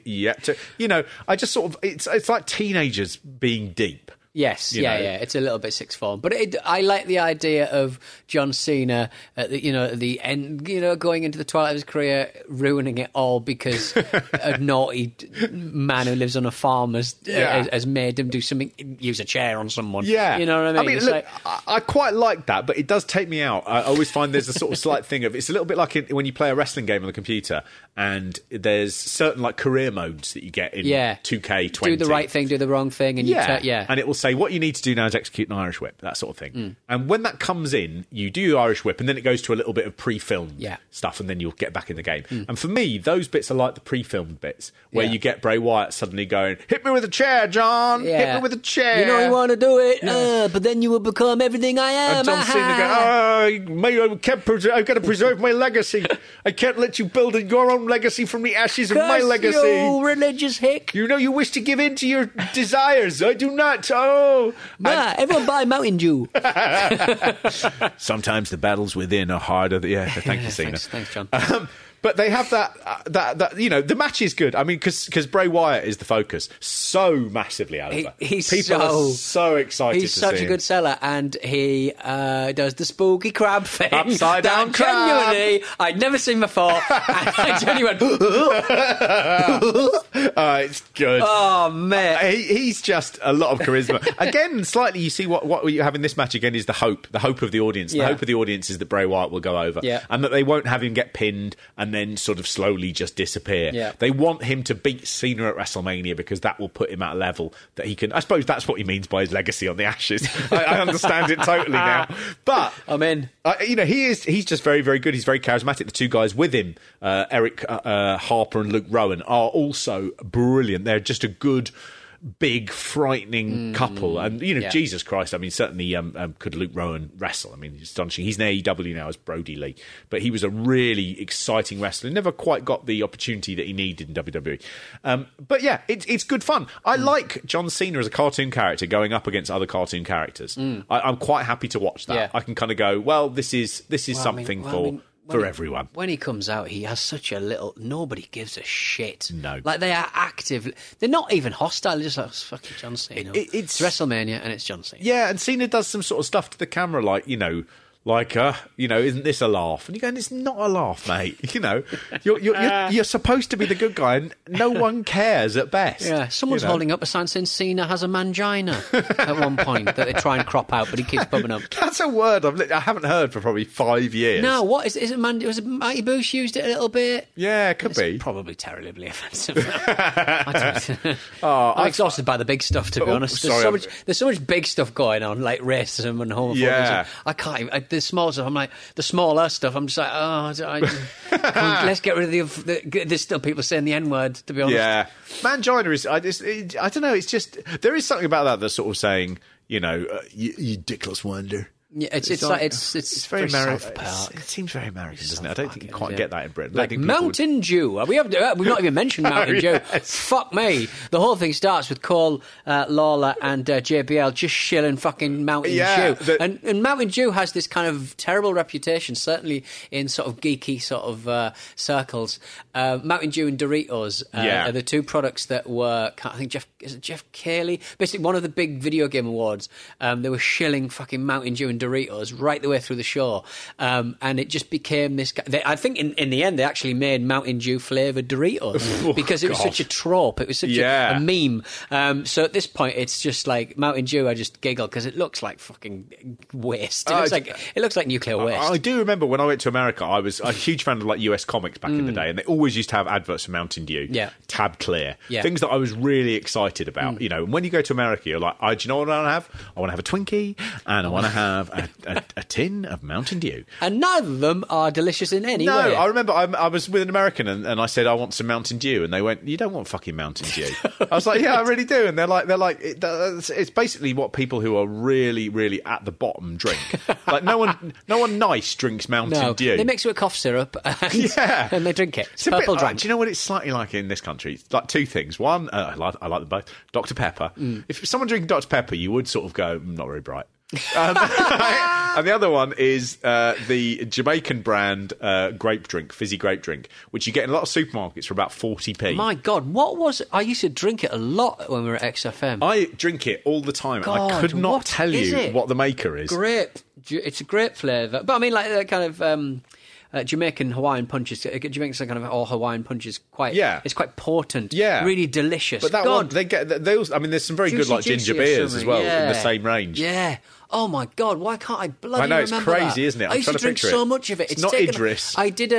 I just sort of, it's like teenagers being deep. Yes, it's a little bit sixth form, but I like the idea of John Cena at the end, going into the twilight of his career, ruining it all because a naughty man who lives on a farm has made him do something, use a chair on someone. Yeah, you know what I mean. Look, I quite like that, but it does take me out. I always find there's a sort of slight thing of, it's a little bit like when you play a wrestling game on the computer, and there's certain like career modes that you get in 2K20. Do the right thing, do the wrong thing, and and it will say what you need to do now is execute an Irish whip, that sort of thing. And when that comes in, you do your Irish whip, and then it goes to a little bit of pre-filmed stuff, and then you'll get back in the game. And for me, those bits are like the pre-filmed bits, where you get Bray Wyatt suddenly going, hit me with a chair, John, hit me with a chair. You know you want to do it, but then you will become everything I am. And John Cena going, I've got to preserve my legacy. I can't let you build your own legacy from the ashes of my legacy. You religious hick. You know you wish to give in to your desires. I do not. Oh. Everyone buy Mountain Dew. Sometimes the battles within are harder. Thank you, Cena. Thanks, John. But they have that the match is good. I mean, because Bray Wyatt is the focus so massively over. People are so excited. He's to such see a good seller, and he does the spooky crab thing. Upside down crab. Genuinely, I'd never seen before. And I genuinely went. It's good. Oh man, he's just a lot of charisma. Again, slightly, you see what you have in this match again is the hope of the audience. The hope of the audience is that Bray Wyatt will go over, and that they won't have him get pinned and then sort of slowly just disappear. Yeah. They want him to beat Cena at WrestleMania because that will put him at a level that he can. I suppose that's what he means by his legacy on the ashes. I understand it totally now. But I'm in. He's just very, very good. He's very charismatic. The two guys with him, Eric Harper and Luke Rowan, are also brilliant. They're just a good, big, frightening couple. And, Jesus Christ, I mean, certainly could Luke Rowan wrestle? I mean, he's astonishing. He's in AEW now as Brody Lee. But he was a really exciting wrestler. Never quite got the opportunity that he needed in WWE. But yeah, it's good fun. I like John Cena as a cartoon character going up against other cartoon characters. I'm quite happy to watch that. Yeah. I can kind of go, well, this is something for everyone. When he comes out, he has such a little... Nobody gives a shit. No. Like, they are active. They're not even hostile. They're just like, it's fucking John Cena. It's WrestleMania and it's John Cena. Yeah, and Cena does some sort of stuff to the camera like, isn't this a laugh? And you're going, it's not a laugh, mate. You're supposed to be the good guy, and no one cares at best. Yeah, someone's holding up a sign saying Cena has a mangina at one point that they try and crop out, but he keeps popping up. That's a word I haven't heard for probably 5 years. No, what is it? Was it Mighty Boosh used it a little bit? Yeah, it could be. Probably terribly offensive. I'm exhausted by the big stuff, to be honest. There's so much big stuff going on, like racism and homophobia. Yeah. I can't. The small stuff, I'm like, the smaller stuff, I'm just like, let's get rid of there's still people saying the N-word, to be honest. Yeah. Mangina is, I don't know, it's just, there is something about that that's sort of saying, you dickless wonder. Yeah, it's very South Park. It seems very American, doesn't it? I don't think you quite get that in Britain. Like Mountain Dew. We've not even mentioned Mountain Dew. Fuck me. The whole thing starts with Cole, Lawler and JBL just shilling fucking Mountain Dew. And Mountain Dew has this kind of terrible reputation, certainly in sort of geeky sort of circles. Mountain Dew and Doritos are the two products that were, I think Jeff Keighley, basically one of the big video game awards, they were shilling fucking Mountain Dew and Doritos right the way through the show, and it just became this. I think in the end they actually made Mountain Dew flavoured Doritos because it was such a trope. It was such a meme. So at this point, it's just like Mountain Dew. I just giggle because it looks like fucking waste. It looks like nuclear waste. I do remember when I went to America, I was a huge fan of like US comics back in the day, and they always used to have adverts for Mountain Dew, Tab Clear, things that I was really excited about. You know, and when you go to America, you're like, do you know what I want to have? I want to have a Twinkie, and I want to have a tin of Mountain Dew. And neither of them are delicious in any way. No, I remember I was with an American, and I said I want some Mountain Dew, and they went, "You don't want fucking Mountain Dew." I was like, "Yeah, I really do." And they're like, it's basically what people who are really, really at the bottom drink. Like no one nice drinks Mountain Dew. They mix it with cough syrup, and they drink it. It's a purple drink. Do you know what it's slightly like in this country? It's like two things. One, I like them both. Dr Pepper. If someone drinking Dr Pepper, you would sort of go, not very bright. And the other one is the Jamaican brand grape drink, fizzy grape drink, which you get in a lot of supermarkets for about 40p. My God, what was it? I used to drink it a lot when we were at XFM. I drink it all the time. God, I could not tell you what the maker is. Grape. It's a grape flavour. But I mean, like the kind of Jamaican Hawaiian punch is Jamaican kind of all Hawaiian punch is quite it's quite potent, really delicious. But that one they also, I mean, there's some very good like ginger beers as well in the same range. Yeah. Oh my God! Why can't I bloody remember that? I know, it's crazy, isn't it? I used to drink so much of it. It's not Idris. I did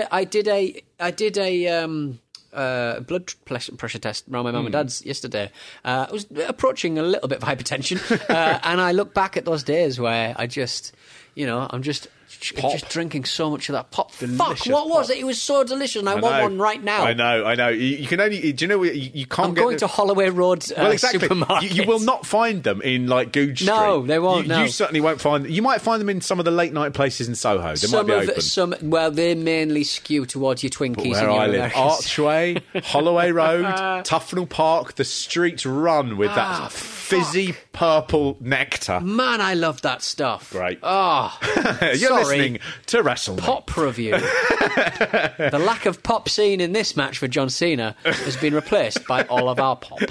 a blood pressure test around my mum and dad's yesterday. I was approaching a little bit of hypertension, and I look back at those days where I just, I'm just drinking so much of that pop. Delicious Fuck, what was it? It was so delicious, and I want one right now. I know. You can only, do you know, you can't I'm going to Holloway Road supermarket. You will not find them in, like, Goodge Street. No, they won't, You certainly won't find them. You might find them in some of the late night places in Soho. They might be open. Well, they mainly skew towards your Twinkies. But where and your I live, Americans. Archway, Holloway Road, Tufnell Park, the streets run with that fizzy purple nectar. Man, I love that stuff. Great. You're listening to Wrestle Pop Review. The lack of pop scene in this match for John Cena has been replaced by all of our pop.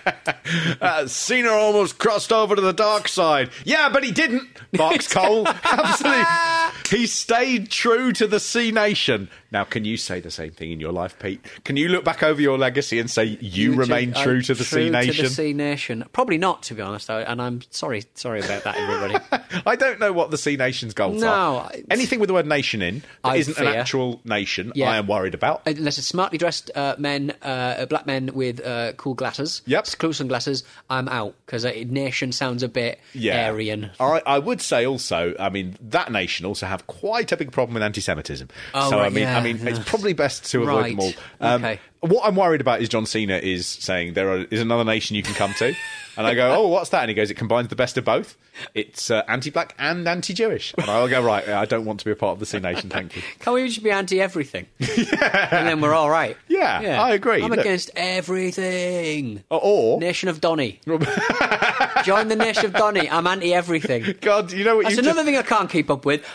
Cena almost crossed over to the dark side. Yeah, but he didn't, Box Cole. Absolutely. He stayed true to the C Nation. Now, can you say the same thing in your life, Pete? Can you look back over your legacy and say you remain true to the C Nation? True to the C Nation. Probably not, to be honest, and I'm sorry about that, everybody. I don't know what the C Nation's goals are. Anything with the word nation in that isn't an actual nation, I am worried about. Unless it's smartly dressed men, black men with cool glasses, cool sunglasses, I'm out, because nation sounds a bit Aryan. I would say also, I mean, that nation also have quite a big problem with anti-Semitism. I mean, it's probably best to avoid them all. Okay. What I'm worried about is John Cena is saying there is another nation you can come to. And I go, oh, what's that? And he goes, it combines the best of both. It's anti-black and anti-Jewish. And I'll go, right, I don't want to be a part of the C Nation, thank you. Can't we just be anti-everything? And then we're all right. Yeah, I agree. I'm against everything. Or Nation of Donny. Join the Nation of Donny. I'm anti-everything. God, you know what? That's another thing I can't keep up with.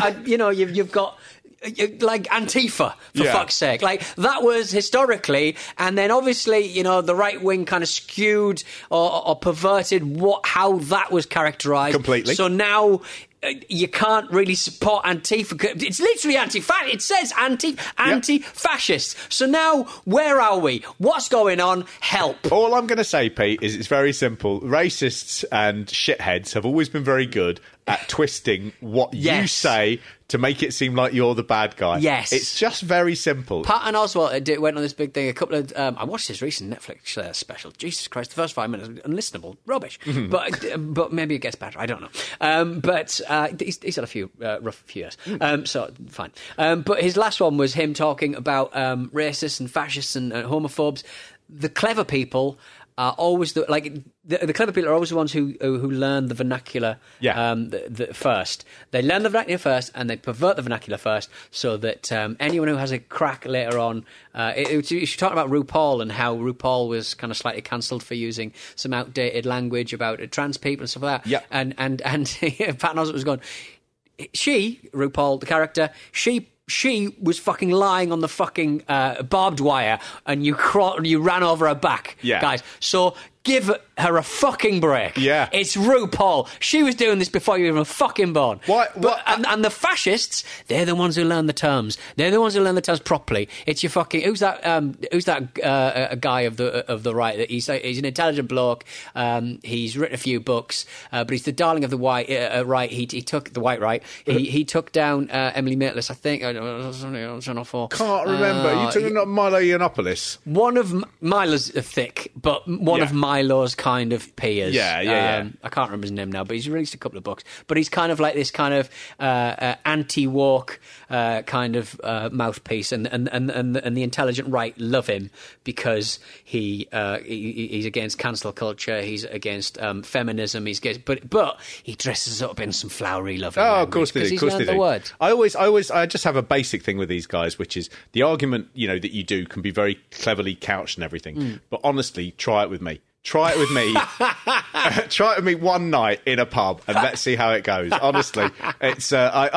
You've got... like Antifa, for fuck's sake. Like, that was historically, and then obviously, the right wing kind of skewed or perverted how that was characterised. Completely. So now you can't really support Antifa. It's literally it says anti-fascist. So now, where are we? What's going on? Help. All I'm going to say, Pete, is it's very simple. Racists and shitheads have always been very good at twisting what you say to make it seem like you're the bad guy. Yes. It's just very simple. Patton Oswalt went on this big thing. A couple of... I watched his recent Netflix special. Jesus Christ, the first 5 minutes, unlistenable. Rubbish. Mm-hmm. But maybe it gets better. I don't know. But he's had a few rough few years. So, fine. But his last one was him talking about racists and fascists and homophobes. The clever people are always the clever people are always the ones who learn the vernacular first. They learn the vernacular first and they pervert the vernacular first so that anyone who has a crack later on... you should talk about RuPaul and how RuPaul was kind of slightly cancelled for using some outdated language about trans people and stuff like that. Yep. And Patton Oswalt was going... RuPaul, the character, she was fucking lying on the fucking barbed wire and you ran over her back, guys. So Give her a fucking break. Yeah. It's RuPaul. She was doing this before you were even fucking born. And the fascists, they're the ones who learn the terms. They're the ones who learn the terms properly. It's your fucking... Who's that guy of the right? That he's an intelligent bloke. He's written a few books, but he's the darling of the white right. He took the white right. He took down Emily Maitlis, I think. Can't remember. You took Milo Yiannopoulos. One of Milo's thick, but one of Milo's kind of peers. Yeah. I can't remember his name now, but he's released a couple of books. But he's kind of like this kind of anti-woke kind of mouthpiece, and the intelligent right love him because he's against cancel culture. He's against feminism. But he dresses up in some flowery lovely language. Of course they do. He's learned the word. I just have a basic thing with these guys, which is the argument that you do can be very cleverly couched and everything. But honestly, try it with me. Try it with me. Try it with me one night in a pub, and let's see how it goes. Honestly, it's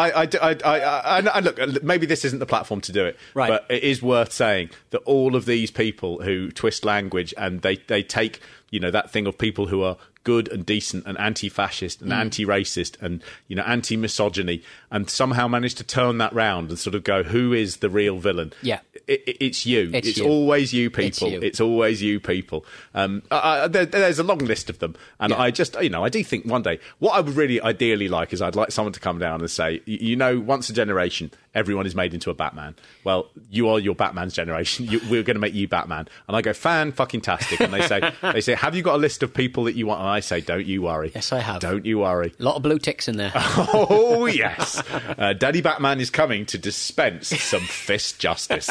I look. Maybe this isn't the platform to do it, right? But it is worth saying that all of these people who twist language and they take that thing of people who are good and decent and anti-fascist and anti-racist and anti-misogyny, and somehow manage to turn that round and sort of go, who is the real villain? Yeah. It's you. It's you. always you people. It's always you people. There's a long list of them, and I just, I do think one day what I would really ideally like is I'd like someone to come down and say, once a generation, everyone is made into a Batman. Well, you are your Batman's generation. We're going to make you Batman, and I go fan-fucking-tastic, and they say, have you got a list of people that you want? And I say, don't you worry. Yes, I have. Don't you worry. A lot of blue ticks in there. Oh yes, Daddy Batman is coming to dispense some fist justice.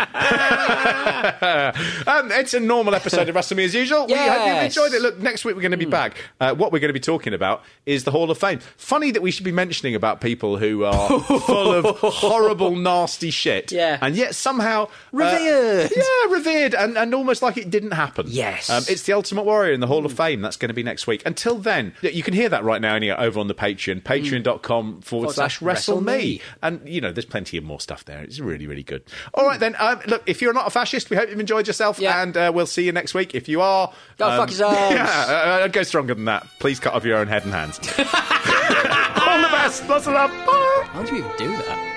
It's a normal episode of Wrestle Me As Usual. We hope you've enjoyed it. Look, next week we're going to be back. What we're going to be talking about is the Hall of Fame. Funny that we should be mentioning about people who are full of horrible, nasty shit, and yet somehow revered. Revered, and almost like it didn't happen. Yes. It's the Ultimate Warrior in the Hall of Fame. That's going to be next week. Until then, you can hear that right now over on the Patreon, patreon.com/WrestleMe. And, there's plenty of more stuff there. It's really, really good. All right, then. Look, if you're not a fascist, we hope you've enjoyed yourself, and we'll see you next week. If you are... Go fuck yourselves. I'd go stronger than that. Please cut off your own head and hands. All the best. Lots of love. Bye. How do you even do that?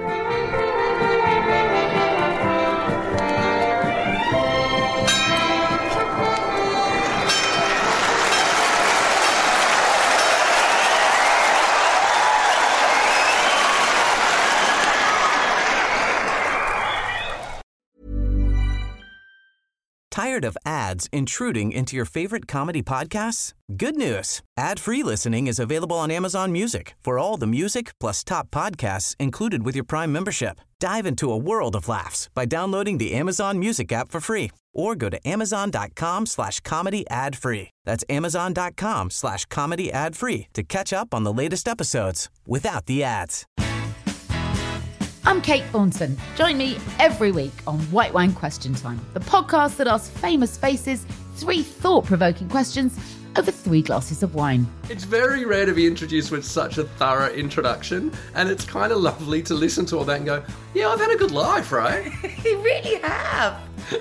Tired of ads intruding into your favorite comedy podcasts? Good news. Ad-free listening is available on Amazon Music for all the music plus top podcasts included with your Prime membership. Dive into a world of laughs by downloading the Amazon Music app for free or go to amazon.com/comedy ad-free. That's amazon.com/comedy ad-free to catch up on the latest episodes without the ads. I'm Kate Thornton. Join me every week on White Wine Question Time, the podcast that asks famous faces 3 thought-provoking questions over 3 glasses of wine. It's very rare to be introduced with such a thorough introduction, and it's kind of lovely to listen to all that and go, yeah, I've had a good life, right? You really have.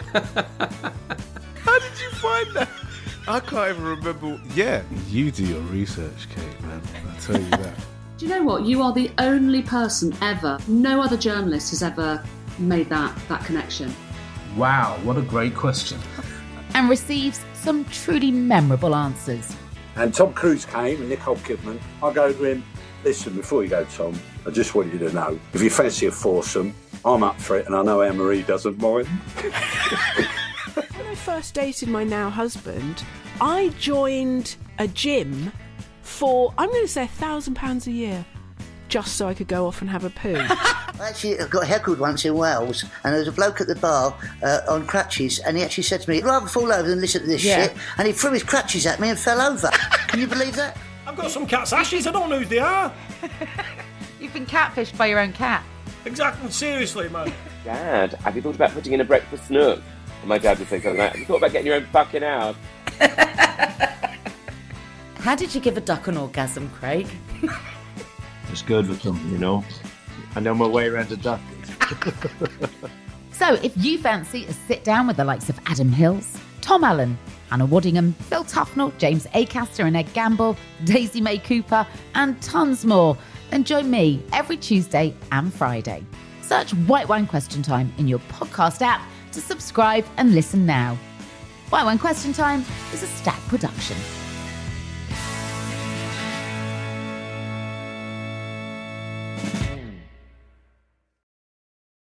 How did you find that? I can't even remember. Yeah, you do your research, Kate, man. I'll tell you that. Do you know what? You are the only person ever, no other journalist has ever made that connection. Wow, what a great question. And receives some truly memorable answers. And Tom Cruise came and Nicole Kidman. I go to him, listen, before you go, Tom, I just want you to know, if you fancy a foursome, I'm up for it, and I know Anne-Marie doesn't mind. When I first dated my now husband, I joined a gym for, I'm going to say, £1,000 a year, just so I could go off and have a poo. Actually, I got heckled once in Wales, and there was a bloke at the bar on crutches, and he actually said to me, I'd rather fall over than listen to this shit, and he threw his crutches at me and fell over. Can you believe that? I've got some cat's ashes, I don't know who they are. You've been catfished by your own cat. Exactly, seriously, man. Dad, have you thought about putting in a breakfast nook? And my dad would say something like, have you thought about getting your own fucking house? How did you give a duck an orgasm, Craig? It's good with them, I know my way around a duck. So if you fancy a sit down with the likes of Adam Hills, Tom Allen, Anna Waddingham, Phil Tufnell, James Acaster and Ed Gamble, Daisy May Cooper, and tons more. And join me every Tuesday and Friday. Search White Wine Question Time in your podcast app to subscribe and listen now. White Wine Question Time is a Stack production.